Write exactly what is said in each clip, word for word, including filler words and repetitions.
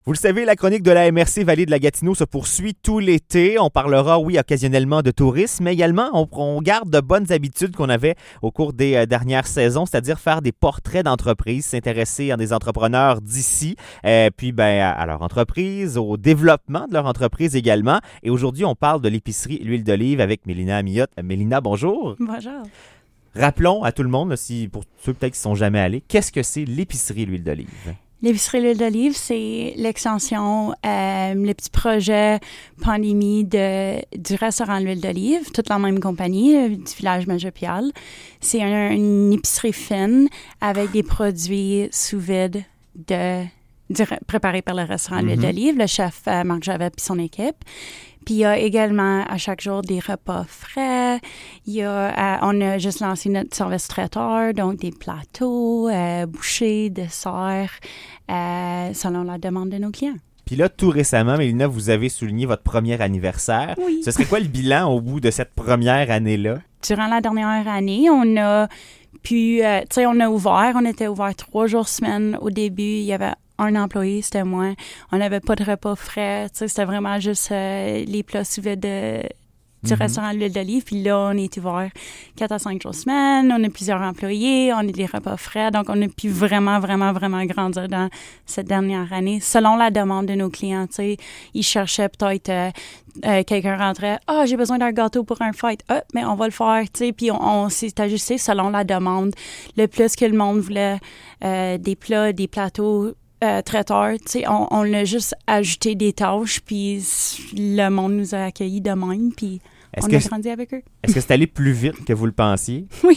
Vous le savez, la chronique de la M R C Vallée de la Gatineau se poursuit tout l'été. On parlera, oui, occasionnellement de tourisme, mais également, on, on garde de bonnes habitudes qu'on avait au cours des euh, dernières saisons, c'est-à-dire faire des portraits d'entreprises, s'intéresser à des entrepreneurs d'ici, euh, puis ben, à, à leur entreprise, au développement de leur entreprise également. Et aujourd'hui, on parle de l'épicerie L'Huile d'Olive avec Mélina Amiotte. Mélina, bonjour. Bonjour. Rappelons à tout le monde, si, pour ceux peut-être qui ne sont jamais allés, qu'est-ce que c'est l'épicerie L'Huile d'Olive? L'épicerie L'Huile d'Olive, c'est l'extension, euh, le petit projet pandémie de, du restaurant L'Huile d'Olive, toute la même compagnie, euh, du village Majopial. C'est un, une épicerie fine avec des produits sous vide de, du, préparés par le restaurant mm-hmm. L'Huile d'Olive, le chef euh, Marc Javet et son équipe. Puis il y a également à chaque jour des repas frais. Il y a, euh, on a juste lancé notre service traiteur, donc des plateaux, euh, bouchées, desserts, euh, selon la demande de nos clients. Puis là, tout récemment, Mélina, vous avez souligné votre premier anniversaire. Oui. Ce serait quoi le bilan au bout de cette première année-là? Durant la dernière année, on a pu, euh, tu sais, on a ouvert, on était ouvert trois jours semaine. Au début, il y avait un employé, c'était moi. On n'avait pas de repas frais. Tu sais, c'était vraiment juste euh, les plats sous vide de, du mm-hmm. restaurant L'Huile d'Olive. Puis là, on est ouvert quatre à cinq jours semaine. On a plusieurs employés. On a des repas frais. Donc, on a pu vraiment, vraiment, vraiment grandir dans cette dernière année. Selon la demande de nos clients, tu sais, ils cherchaient peut-être... Euh, Euh, quelqu'un rentrait, « Ah, oh, j'ai besoin d'un gâteau pour un fête. Ah, mais on va le faire. » Tu sais, puis on, on s'est ajusté selon la demande. Le plus que le monde voulait euh, des plats, des plateaux euh, traiteurs, tu sais, on, on a juste ajouté des tâches, puis le monde nous a accueillis de même, puis est-ce on que a grandi avec eux. Est-ce que c'est allé plus vite que vous le pensiez? Oui.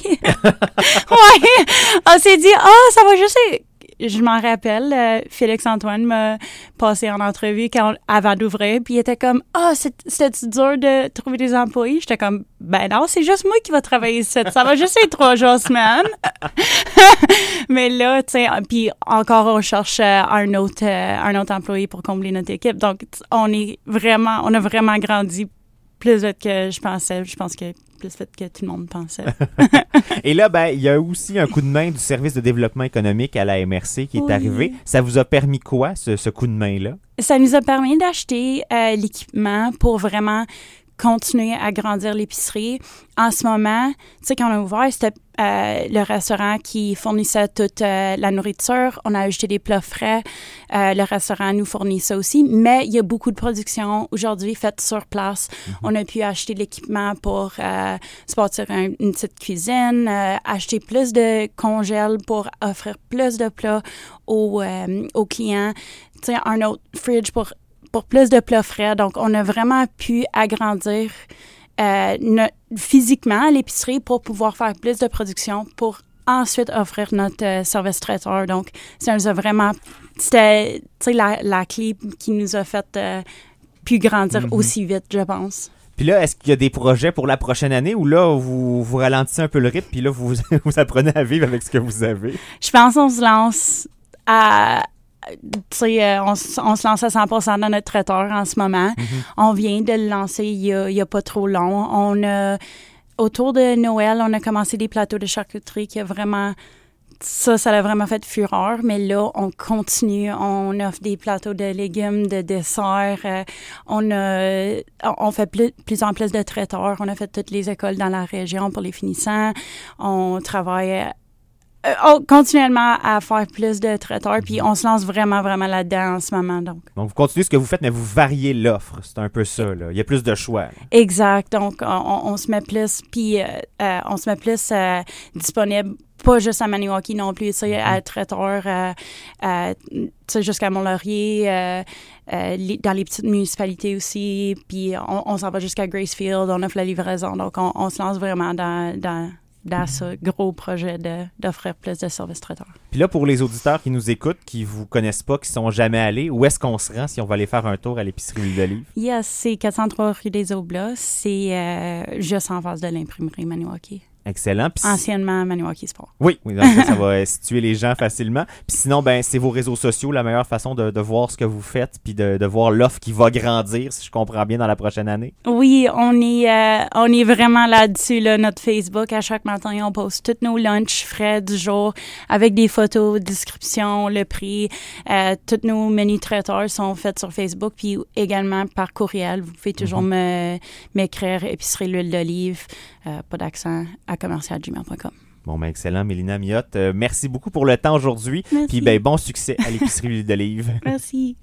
Oui. On s'est dit, « Ah, oh, ça va juste... » Je m'en rappelle, euh, Félix-Antoine m'a passé en entrevue quand, avant d'ouvrir, puis il était comme « Ah, oh, c'était dur de trouver des employés? » J'étais comme « Ben non, c'est juste moi qui va travailler ici. Ça va juste être trois jours semaine. » Mais là, tu sais, puis encore, on cherche un autre, euh, un autre employé pour combler notre équipe. Donc, on est vraiment, on a vraiment grandi plus vite que je pensais. Je pense que plus vite que tout le monde pensait. Et là, ben, il y a aussi un coup de main du service de développement économique à la M R C qui est oui. arrivé. Ça vous a permis quoi, ce, ce coup de main-là? Ça nous a permis d'acheter euh, l'équipement pour vraiment continuer à grandir l'épicerie. En ce moment, tu sais, quand on a ouvert, c'était euh, le restaurant qui fournissait toute euh, la nourriture. On a ajouté des plats frais. Euh, le restaurant nous fournit ça aussi. Mais il y a beaucoup de production aujourd'hui faite sur place. Mm-hmm. On a pu acheter l'équipement pour euh, se bâtir un, une petite cuisine, euh, acheter plus de congèles pour offrir plus de plats aux, euh, aux clients. Tu sais, un autre fridge pour pour plus de plats frais. Donc, on a vraiment pu agrandir euh, no- physiquement l'épicerie pour pouvoir faire plus de production pour ensuite offrir notre euh, service traiteur. Donc, ça nous a vraiment... C'était, tu sais, la, la clé qui nous a fait euh, pu grandir mm-hmm. aussi vite, je pense. Puis là, est-ce qu'il y a des projets pour la prochaine année ou là, vous, vous ralentissez un peu le rythme puis là, vous, vous apprenez à vivre avec ce que vous avez? Je pense qu'on se lance à... Tu sais, euh, on, on se lance à cent pour cent dans notre traiteur en ce moment. Mm-hmm. On vient de le lancer il y a, il y a pas trop long. On a, autour de Noël, on a commencé des plateaux de charcuterie qui a vraiment... Ça, ça a vraiment fait fureur. Mais là, on continue. On offre des plateaux de légumes, de desserts. Euh, on a, on fait plus, plus en plus de traiteurs. On a fait toutes les écoles dans la région pour les finissants. On travaille... Euh, oh, continuellement à faire plus de traiteurs, puis on se lance vraiment, vraiment là-dedans en ce moment. Donc, donc vous continuez ce que vous faites, mais vous variez l'offre. C'est un peu ça, là. Il y a plus de choix. Là. Exact. Donc, on, on se met plus, puis euh, euh, on se met plus euh, disponible, pas juste à Maniwaki non plus, tu sais, à traiteur, euh, euh, tu sais, jusqu'à Mont-Laurier, euh, euh, les, dans les petites municipalités aussi, puis on, on s'en va jusqu'à Gracefield, on offre la livraison. Donc, on, on se lance vraiment dans... dans dans ce gros projet de, d'offrir plus de services traiteurs. Puis là, pour les auditeurs qui nous écoutent, qui ne vous connaissent pas, qui ne sont jamais allés, où est-ce qu'on se rend si on va aller faire un tour à l'épicerie L'Huile d'Olive? Yes, c'est quatre cent trois rue des Oblats. C'est euh, juste en face de l'imprimerie Maniwaki. Excellent. Puis, anciennement Maniwaki Sport. Oui, oui donc ça, ça va situer les gens facilement. Puis sinon, ben, c'est vos réseaux sociaux, la meilleure façon de, de voir ce que vous faites puis de, de voir l'offre qui va grandir, si je comprends bien, dans la prochaine année. Oui, on est, euh, on est vraiment là-dessus, là, notre Facebook. À chaque matin, on poste tous nos lunchs frais du jour avec des photos, descriptions, le prix. Euh, tous nos menus traiteurs sont faits sur Facebook puis également par courriel. Vous pouvez toujours mm-hmm. me, m'écrire épicerie l'huile d'olive, euh, pas d'accent, à commercial gmail point com. Bon, ben excellent, Mélina Miotte. Euh, merci beaucoup pour le temps aujourd'hui. Merci. Puis ben bon succès à l'épicerie l'huile d'olive. Merci.